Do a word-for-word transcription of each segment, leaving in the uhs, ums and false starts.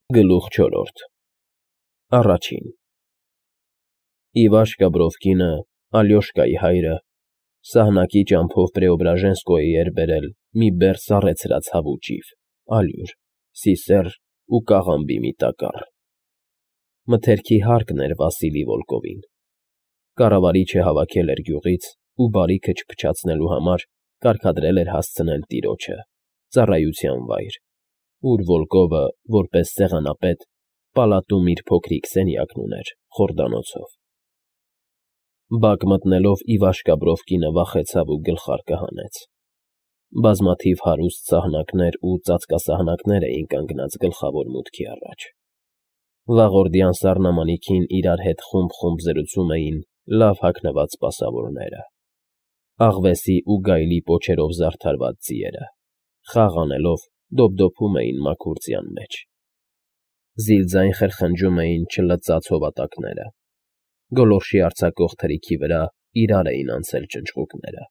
Գլուխ չորրորդ Առաջին Իվաշկա Բրովկինը, Ալյոշկայի հայրը, սահնակի ճամփով Պրեոբրաժենսկոյի էր բերել մի բեռ սառեցրած հավուճիվ, ալյուր, սիսեռ ու կաղամբի մի տակառ։ Մթերքի հարկն էր Վասիլի Վոլկովին։ Կառավարիչը հավաքել էր գյուղից ու բարիքը չփչացնելու համար կարգադրել էր հասցնել տիրոջը, ծառայության վայր, ուր Վոլկովը, որպես սեղանապետ, պալատում իր փոքրիկ սենյակն ուներ խորդանոցով։ Բակ մտնելով Իվաշկա Բրովկինը վախեցավ ու գլխարկը հանեց։ Բազմաթիվ հարուստ սահնակներ ու ծածկասահնակներ էին կանգնած գլխավոր մուտքի առաջ։ Վաղորդյան սառնամանիքին իրար հետ խումբ֊խումբ զրուցում էին լավ հագնված սպասավորները։ Աղվեսի ու գայլի պոչերով զարդարված ձիերը, խաղ անելով, դոփդոփում էին մաքուր ձյան մեջ։ Զիլձայն խրխնջում էին չլծած հովատակները։ Գոլորշի արձակող թրիքի վրա իրար էին անցել ճնճղուկները։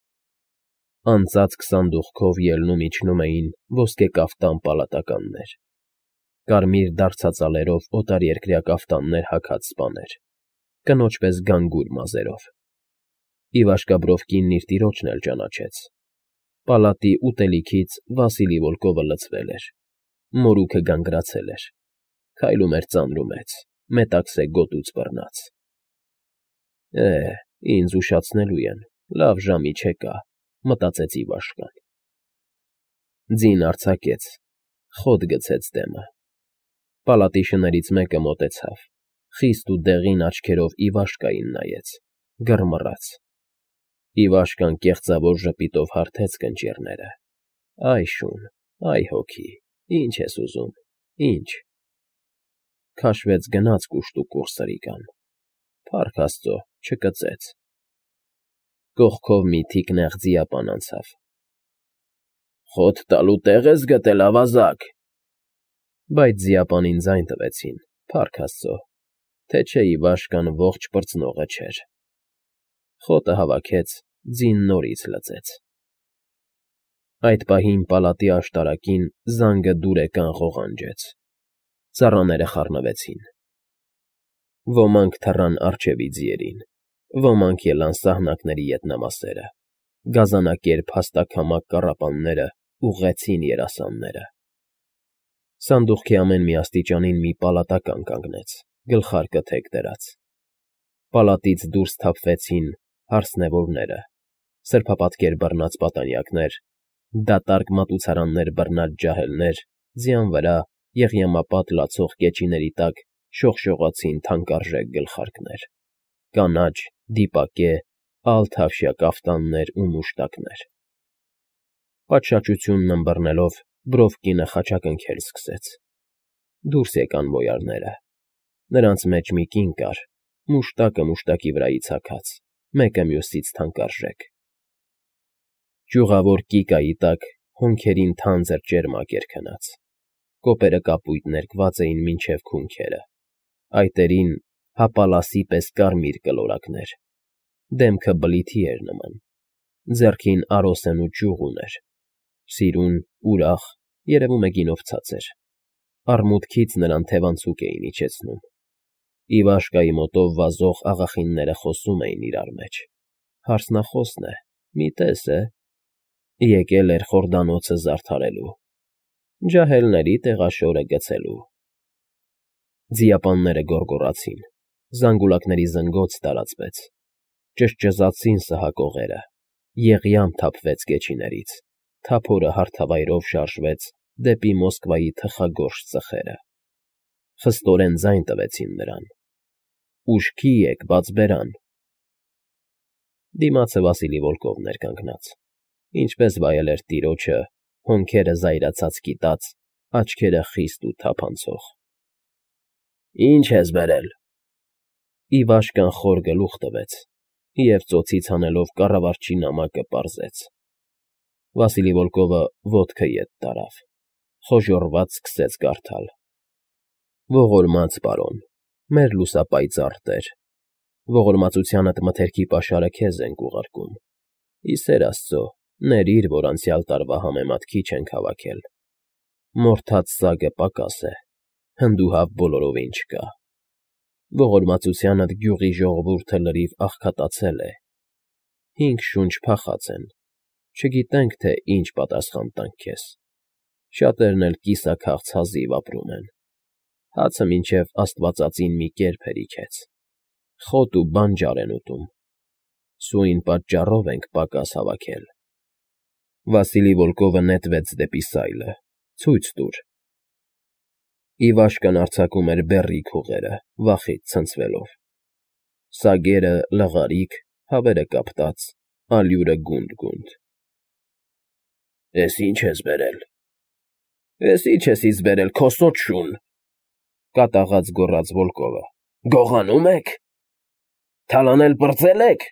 Անծածկ սանդուղքով ելնում֊իջնում էին ոսկեկաֆտան պալատականներ, կարմիր դարձածալերով օտարերկրյա կաֆտաններ հագած սպաներ, կնոջ պես գանգուր մազերով։ Իվաշկա Բրովկինն իր տիրոջն էլ ճանաչեց։ Պալատի ուտելիքից Վասիլի Վոլկովը լցվել էր, մորուքը գանգրացել էր, քայլում էր ծանրումեծ, մետաքսե գոտուց բռնած։ Է, ինձ ուշացնելու են, լավ ժամի չեկա, մտածեց Իվաշկան։ Ձին արձակեց, խոտ գցեց դեմը։ Պալատի շներից մեկը մոտեցավ, խիստ ու դեղին աչքերով Իվաշկային նայեց, գռմռաց։ Իվաշկան կեղծավոր ժպիտով հարթեց կնճիռները։ Այ շուն, այ հոգի, ինչ ես ուզում, ինչ։ Քաշվեց գնաց կուշտ ու կուռ սրիկան, փառք Աստծո, չկծեց։ Կողքով մի թիկնեղ ձիապան անցավ։ Խոտ տալու տեղ ես գտել, ավազակ։ Բայց ձիապանին ձայն տվեցին, փառք Աստծո, թե չէ Իվաշկան ողջ պրծնողը չէր։ Խոտը հավաքեց, ձին նորից լծեց։ Այդ պահին պալատի աշտարակին զանգը դուրեկան ղողանջեց։ Ծառաները խառնվեցին։ Ոմանք թռան առջևի ձիերին, ոմանք ելան սահնակների ետնամասերը, գազանակերպ հաստաքամակ կառապանները ուղղեցին երասանները։ Սանդուղքի ամեն մի աստիճանին մի պալատական կանգնեց, գլխարկը թեք դրած։ Պալատից դուրս թափվեցին հարսնևորները, սրբապատկեր բռնած պատանյակներ, դատարկ մատուցարաններ բռնած ջահելներ, ձյան վրա եղյամապատ լացող կեչիների տակ շողշողացին թանկարժեք գլխարկներ, կանաչ, դիպակե, ալ֊թավշյա կաֆտաններ ու մուշտակներ։ Պատշաճությունն ըմբռնելով, Բրովկինը խաչակնքել սկսեց։ Դուրս եկան բոյարները։ Նրանց մեջ մի կին կար, մուշտակը մուշտակի վրայից հագած, մեկը մյուսից թանկարժեք։ Ճյուղավոր կիկայի տակ հոնքերին թանձր ճերմակ էր քնած, կոպերը կապույտ ներկված էին մինչև քունքերը, այտերին հապալասի պես կարմիր կլորակներ, դեմքը բլիթի էր նման, ձեռքին արոսեն ու ճյուղ ուներ, սիրուն, ուրախ, երևում է գինով ցած էր, արմունկից նրան թևանցուկ էին իջեցնում։ Իվաշկայի մոտով վազող աղախինները խոսում էին իրար մեջ, հարսնախոսն է, մի տես է, եկել էր խորդանոցը զարդարելու, ջահելների տեղաշորը գցելու։ Ձիապանները գոռգոռացին, զանգուլակների զնգոց տարածվեց, ճզճզացին սահակողերը, եղյամ թափվեց կեչիներից, թափորը հարթավայրով շարժվեց դեպի Մոսկվայի թխագորշ ծխերը։ Խստորեն ձայն տվեցին նրան. «Ուշքի եք, բաց բերան»։ Դիմացը Վասիլի Վոլկովն էր կանգնած, ինչպես վայել էր տիրոջը, հոնքերը զայրացած կիտած, աչքերը խիստ ու թափանցող։ Ինչ ես բերել։ Իվաշկան խոր գլուխ տվեց և ծոցից հանելով կառավարչի նամակը պարզեց։ Վասիլի Վոլկովը ոտքը ետ տարավ, խոժոռված սկսեց կարդալ. Ողորմած պարոն, մեր լուսապայծառ տեր, ողորմածությանդ մթերքի պաշարը քեզ ենք ուղարկում։ Ի սեր Աստծո, ներիր, որ անցյալ տարվա համեմատ քիչ ենք հավաքել։ Մորթած սագը պակաս է, հնդուհավ բոլորովին չկա։ Ողորմածությանդ գյուղի ժողովուրդը լրիվ աղքատացել է, հինգ շունչ փախած են, չգիտենք, թե ինչ պատասխան տանք քեզ, շատերն էլ կիսաքաղց հազիվ ապրում են, հացը մինչև աստվածածին մի կերպ էր իքեց, խոտ ու բանջար են ուտում, սույն պատճառով ենք պակաս հավաքել։ Վասիլի Վոլկովը նետվեց դեպի սայլը, ցույց տուր։ Իվաշկան արձակում էր բեռի քուղերը, վախից ցնցվելով, սագերը լղարիկ, հավերը կապտած, ալյուրը գունդ֊գունդ։ Էս ի՞նչ ես բերել։ Էս ի՞նչ ես ինձ բերել, քոսոտ շուն, կատաղած գոռաց Վոլկովը։ Գողանում եք։ Թալանել պրծել եք։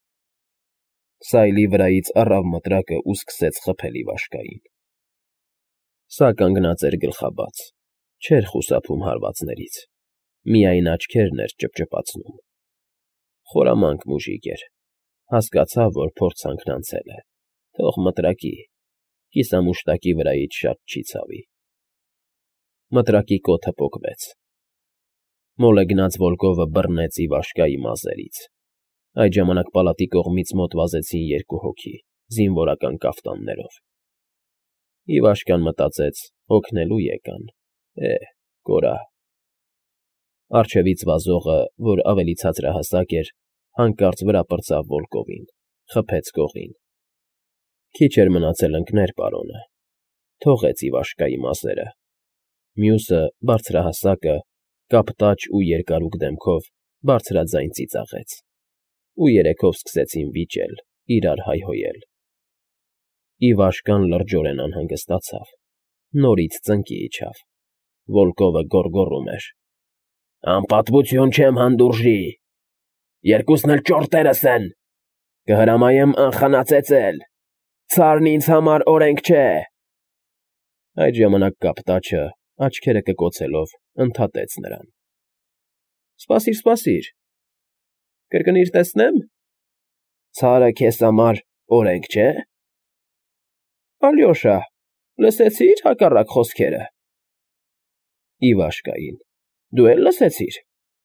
Սայլի վրայից առավ մտրակը ու սկսեց խփել Իվաշկային։ Սա կանգնած էր գլխաբաց, չէր խուսափում հարվածներից, միայն աչքերն էր ճպճպացնում։ Խորամանկ մուժիկ էր, հասկացավ, որ փորձանքն անցել է, թող մտրակի, կիսամուշտակի վրայից շատ չի ցավի։ Մտրակի կոթը պոկվեց։ Մոլը գնաց Վոլկովը բռնեց Իվաշկայի մազերից։ Այդ ժամանակ պալատի կողմից մոտ վազեցին երկու հոգի, զինվորական կաֆտաններով։ Իվաշկան մտածեց, հոգնելու եկան, է, կորա։ Առջևից վազողը, որ ավելի ցածրահասակ էր, հանկարծ վրա պրծավ Վոլկովին, խփեց կողին։ Քիչ էր մնացել ընկներ պարոնը, թողեց Իվաշկայի մազերը։ Մյուսը, բարձրահասակը, կապտաճ ու երկարուկ դեմքով, բարձրաձայն ծիծաղեց, ու երեքով սկսեցին վիճել, իրար հայհոյել։ Իվաշկան լրջորեն անհանգստացավ, նորից ծնկի իջավ։ Վոլկովը գոռգոռում էր. Անպատվություն չեմ հանդուրժի, երկուսն էլ ճորտերս են, կհրամայեմ անխնացեցել, ցարն ինձ համար օրենք չէ։ Այդ ժամանակ կապտաճը, աչքերը կկոցելով, ընդհատեց նրան. Սպասիր, սպասիր, կրկնիր տեսնեմ, ցարը քեզ համար օրենք չէ։ Ալյոշա, լսեցի՞ր հակառակ խոսքերը։ Իվաշկային, դու էլ լսեցիր։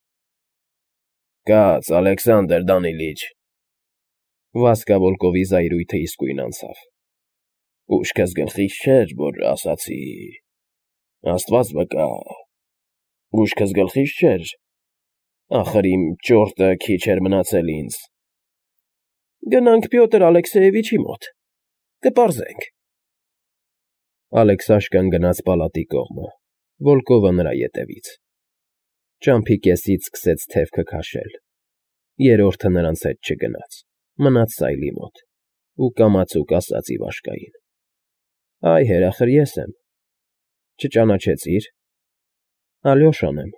Կաց, Ալեքսանդր Դանիլիչ։ Վասկա Վոլկովի զայրույթը իսկույն անցավ։ Ուշքս գլխիս չէր, որ ասացի։ Աստված վկա։ Ուշքս գլխիս չէր։ Ախր իմ ճորտը քիչ էր մնացել ինձ։ Գնանք Պյոտր Ալեքսեևիչի մոտ, կպարզենք։ Ալեքսաշկան գնաց պալատի կողմը, Վոլկովը նրա ետևից։ Ճամփի կեսից սկսեց թևքը քաշել։ Երրորդը նրանց հետ չգնաց, մնաց սայլի մոտ, ու կամացուկ ասաց Իվաշկային. Այ հեր, ախր ես եմ։ Չճանաչեցի՞ր։ Ալյոշան եմ։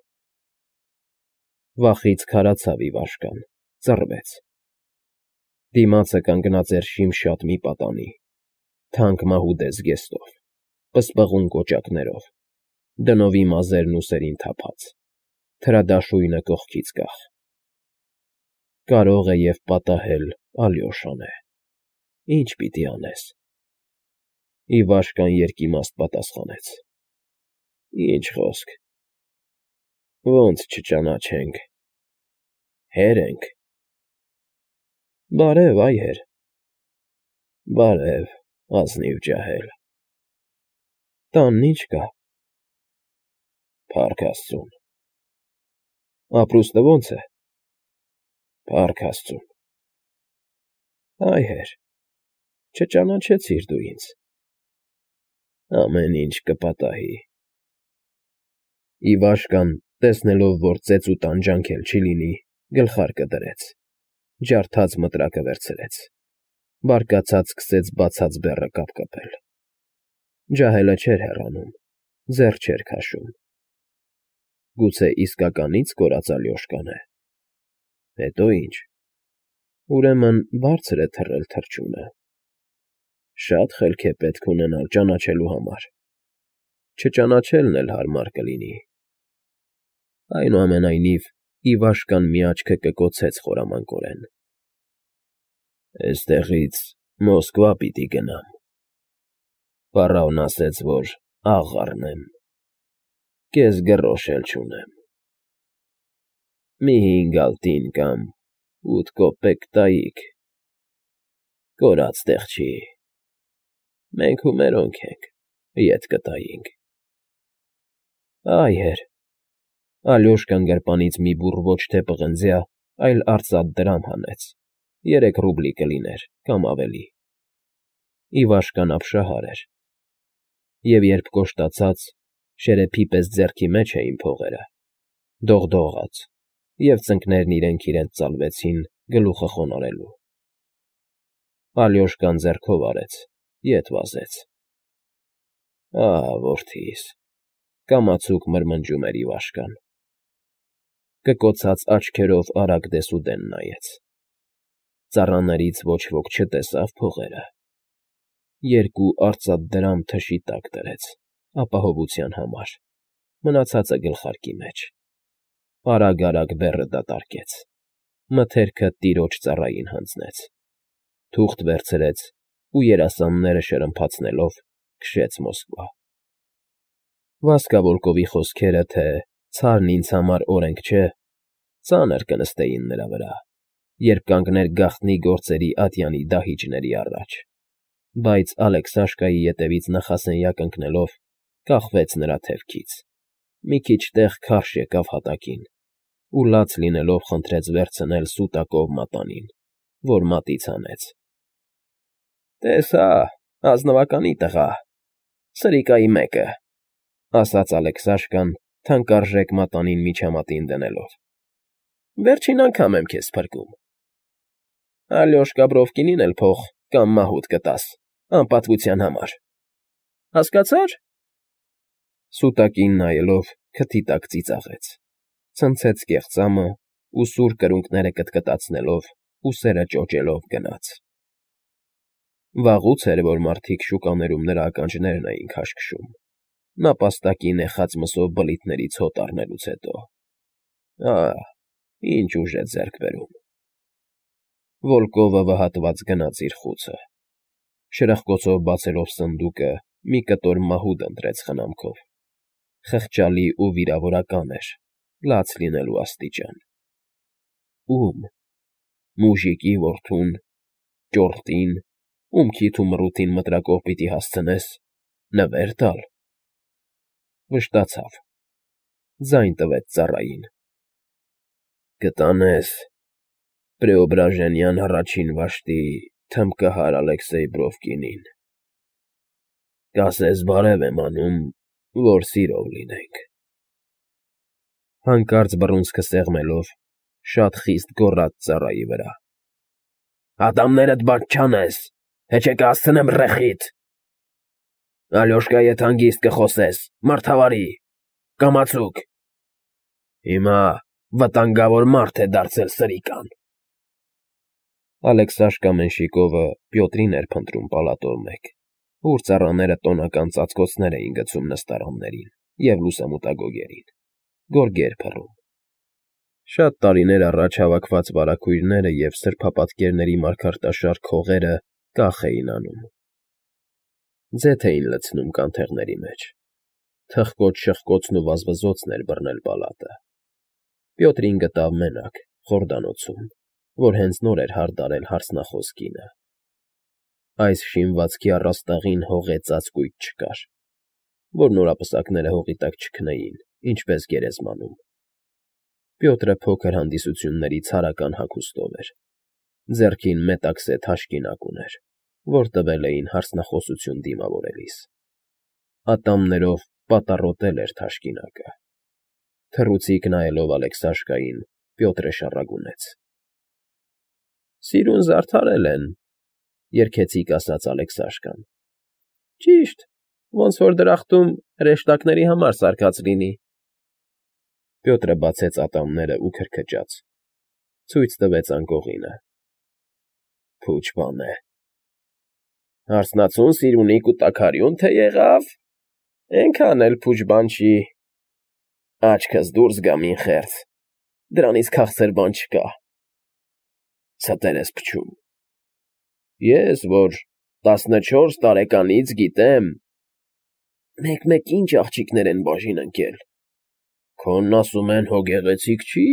Վախից քարացավ Իվաշկան, ծռվեց։ Դիմացը կանգնած էր շիմշատ մի պատանի, թանկ մահուդե զգեստով, պսպղուն կոճակներով, դնովի մազերն ուսերին թափած, թրադաշույնը կողքից կախ։ Կարող է և պատահել Ալյոշան է։ Ինչ պիտի անես։ Իվաշկան երկիմաստ պատասխանեց. Ինչ խոսք։ Ոնց չճանաչենք։ Հեր ենք։ Բարև, այ հեր։ Բարև, ազնիվ ջահել։ Տանն ինչ կա։ Փառք Աստծուն։ Ապրուստը ոնց է։ Փառք Աստծուն։ Այ հեր, չճանաչեցիր դու ինձ։ Ամեն ինչ կպատահի։ Իվաշկան, տեսնելով, որ ծեծ ու տանջանք էլ չի լինի, գլխարկը դրեց, ջարդած մտրակը վերցրեց, բարկացած սկսեց բացած բեռը կապկպել։ Ջահելը չէր հեռանում, ձեռ չէր քաշում։ Գուցե իսկականից կորած Ալյոշկան է։ Հետո ինչ։ Ուրեմն բարձր է թռել թռչունը։ Շատ խելք է պետք ունենալ ճանաչելու համար։ Չճանաչելն էլ հարմար կլինի։ Այնուամենայնիվ, Իվաշկան մի աչքը կկոցեց խորամանկորեն։ Էստեղից Մոսկվա պիտի գնամ։ Պառավն ասեց, որ աղ առնեմ։ Կես գրոշ էլ չունեմ։ Մի հինգալտին կամ ութ կոպեկ տայիք, կորած տեղ չի, մենք ու մերոնք ենք, ետ կտայինք։ Այեր, Ալյոշկան գրպանից մի բուռ ոչ թե պղնձյա, այլ արծաթ դրամ հանեց, երեք ռուբլի կլիներ, կամ ավելի։ Իվաշկան ապշահար էր, և երբ կոշտացած, շերեփի պես ձեռքի մեջ էին փողերը, դողդողաց, և ծնկներն իրենք իրենց ծալվեցին գլուխը խոնարհելու։ Ալյոշկան ձեռքով արեց, ետ վազեց։ Ահա որդիս, կամացուկ մրմնջում էր Իվաշկան։ Կկոցած աչքերով արագ դեսուդեն նայեց։ Ծառաներից ոչ ոք չտեսավ փողերը։ Երկու արծաթ դրամ թշի տակ դրեց, ապահովության համար, մնացածը գլխարկի մեջ։ Արագ-արագ բեռը դատարկեց, մթերքը տիրոջ ծառային հանձնեց, թուղթ վերցրեց ու երասանները շրմփացնելով քշեց Մոսկվա։ Վասկավոլկովի խոսքերը, թե «ցարն ինձ համար օրենք չէ», ծանր կնստեին նրա վրա, երբ կանգներ գաղտնի գործերի ատյանի դահիճների առաջ, բայց Ալեքսաշկայի ետևից նախասենյակ ընկնելով, կախվեց նրա թևքից, մի քիչ տեղ քարշ եկավ հատակին ու լաց լինելով խնդրեց վերցնել սուտակով մատանին, որ մատից հանեց։ «Տես հա, ազնվականի տղա, սրիկայի մեկը», ասաց Ալեքսաշկան, թանկարժեք մատանին միջամատին դնելով։ «Վերջին անգամ եմ քեզ փրկում։ Ալյոշկա Բրովկինին էլ փող կամ մահուտ կտաս, անպատվության համար, հասկացա՞ր»։ Սուտակին նայելով քթի տակ ծիծաղեց, ցնցեց կեղծամը ու սուր կրունկները կտկտացնելով, ուսերը ճոճելով գնաց։ Վաղուց էր, որ մարդիկ շուկաներում նրա ականջներն էին քաշքշում, նապաստակի նեխած մսով բլիթներից հոտ առնելուց հետո։ Ահ, ինչ ուժ է ձեռք բերում։ Վոլկովը վհատված գնաց իր խուցը, շրխկոցով բացելով սնդուկը, մի կտոր մահուդ ընտրեց խնամքով, խղճալի ու վիրավորական էր, լաց լինելու աստիճան։ Ո՞ւմ։ Մուժիկի որդուն, ճորտին, ում քիթ ու մռութին մտրակով պիտի հասցնես, նվեր տալ։ Վշտացավ, ձայն տվեց ծառային։ Կտանես Պրեոբրաժենյան առաջին վաշտի թմբկահար Ալեքսեյ Բրովկինին, կասես բարև եմ անում, որ սիրով լինենք։ Հանկարծ բռունցքը սեղմելով, շատ խիստ գոռաց ծառայի վրա. «Ատամներդ բաց չանես, հեչ է կհասցնեմ ռեխիդ։ Ալյոշկայի հետ հանգիստ կխոսես, մարդավարի, կամացուկ։ Հիմա վտանգավոր մարդ է դարձել սրիկան»։ Ալեքսաշկա Մենշիկովը Պյոտրին էր փնտրում պալատով մեկ, ուր ծառաները տոնական ծածկոցներ էին գցում նստարաններին և լուսամուտագոգերին, գորգեր փռում։ Շատ տարիներ առաջ հավաքված վարագույրները և սրբապատկերների մարգարտաշարք հողերը կախ էին անում, ձեթ էին լցնում կանթեղների մեջ, թխկոց֊շխկոցն ու վազվզոցն էր բռնել պալատը։ Պյոտրին գտավ մենակ, խորդանոցում, որ հենց նոր էր հարդարել հարսնախոս կինը։ Այս շինվածքի առաստաղին հողե ծածկույթ չկար, որ նորապսակները հողի տակ չքնեին, ինչպես գերեզմանում։ Պյոտրը փոքր հանդիսությունների ցարական հագուստով էր, ձեռքին մետաքսե թաշկինակ ուներ, որ տվել էին հարսնախոսություն դիմավորելիս։ Ատամներով պատառոտել էր թաշկինակը։ Թռուցիկ նայելով Ալեքսաշկային, Պյոտրը շառագունեց։ Սիրուն զարդարել են, երգեցիկ ասաց Ալեքսաշկան։ Ճիշտ, ոնց որ դրախտում հրեշտակների համար սարքած լինի։ Պյոտրը բացեց ատամները ու քրքջաց, ցույց տվեց անկողինը։ Փուչ բան է։ Հարսնացուն սիրունիկ ու տաքարյուն թե եղավ, էնքան էլ փուչ բան չի։ Աչքս դուրս գա մին խերց, դրանից քաղցր բան չկա։ Ցտեր ես փչում։ Ես, որ տասնչորս տարեկանից գիտեմ, մեկ֊մեկ ինչ աղջիկներ են բաժին ընկել, Քոնն ասում են հո գեղեցիկ չի։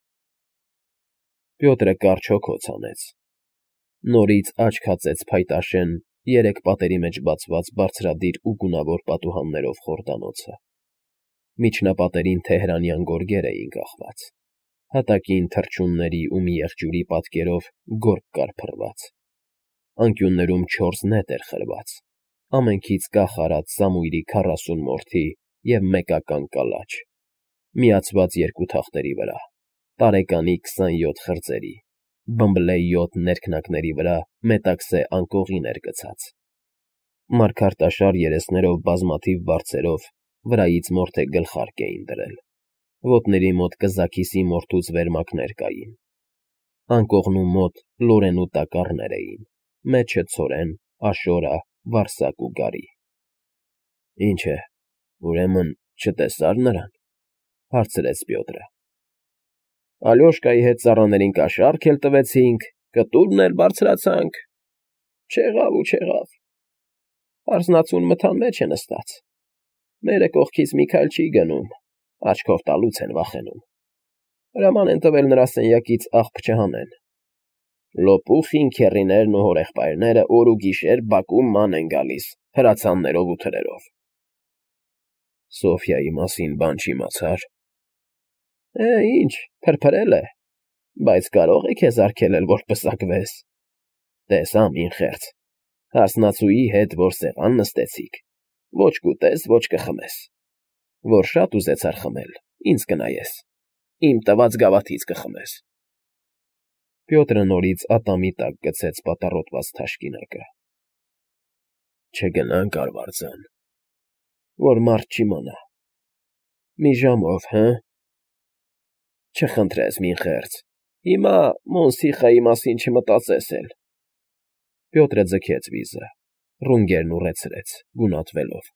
Պյոտրը կարճ հոգոց հանեց։ Նորից աչք հացեց փայտաշեն, երեք պատերի մեջ բացված բարձրադիր ու գունավոր պատուհաններով խորհրդանոցը։ Միջնապատերին թեհրանյան գորգեր էին կախված, հատակին թռչունների ու մի եղջյուրի պատկերով գորգ կար փռված։ Անկյուններում չորս նետ էր խրված, ամենքից կախ արած սամույրի քառասուն մորթի և մեկական կալաչ, միացված երկու թախտերի վրա, տարեկանի քսանյոթ խրձերի, բմբլե յոթ ներքնակների վրա մետաքսե անկողին էր գցած։ Մարգարտաշար երեսներով բազմաթիվ բարձերով վրայից մորթե գլխարկ էին դրել, ոտների մոտ կզաքիսի մորթուց վերմակներ կային, անկողնու մոտ լորենու տակառներ էին, մեջը ցորեն, աշորա, վարսակ ու գարի։ ֊ Ինչ է, ուրեմն չտեսա՞ր նրան,֊ հարցրեց Պյոտրը։ ֊ Ալյոշկայի հետ ծառաներին կաշառք էլ տվեցինք, կտուրն էլ բարձրացանք, չեղավ ու չեղավ, առանձնացուն մթան մեջ է նստած, մերը կողքից մի քայլ չի գնում, աչքով տալուց են վախենում, հրաման են տվել նրա սենյակից աղբ չհանեն, լոպուխին քեռիներն ու հորեղբայրները օր ու գիշեր բակում ման են գալիս հրացաններով ու թրերով։ ֊ Սոֆյայի մասին բան չիմացա՞ր։ ֊ Է, ինչ, փրփրել է, բայց կարող է քեզ արգելել, որ պսակվես։ Տես, ամին խեղճ, հարսնացուի հետ որ սեղան նստեցիք, ոչ կուտես, ոչ կխմես, որ շատ ուզեցար խմել, ինձ կնայես, իմ տված գավաթից կխմես։ Պյոտրը նորից ատամի տակ գցեց պատառոտված թաշկինակը։ Չգնա՞նք արվարձան, որ մարդ չիմանա։ Մի ժամով, հը՞։ Չխնդրես, մին խեղճ, հիմա Մոնսիխայի մասին չմտածես էլ։ Պյոտրը ձգեց վիզը, ռունգերն ուռեցրեց, գունատվելով։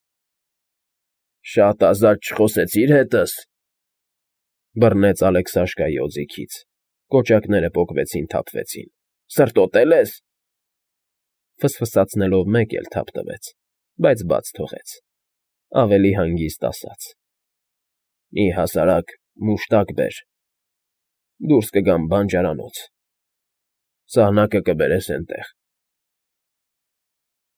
Շատ ազատ չխոսեցիր հետս,֊ բռնեց Ալեքսաշկայի օձիքից, կոճակները պոկվեցին թափվեցին,֊ սրտոտել ես։ Ֆսֆսացնելով մեկ էլ թափ տվեց, բայց բաց թողեց, ավելի հանգիստ ասաց. Մի հասարակ մուշտակ բեր, դուրս կգամ բանջարանոց, սահնակը կբերես էնտեղ,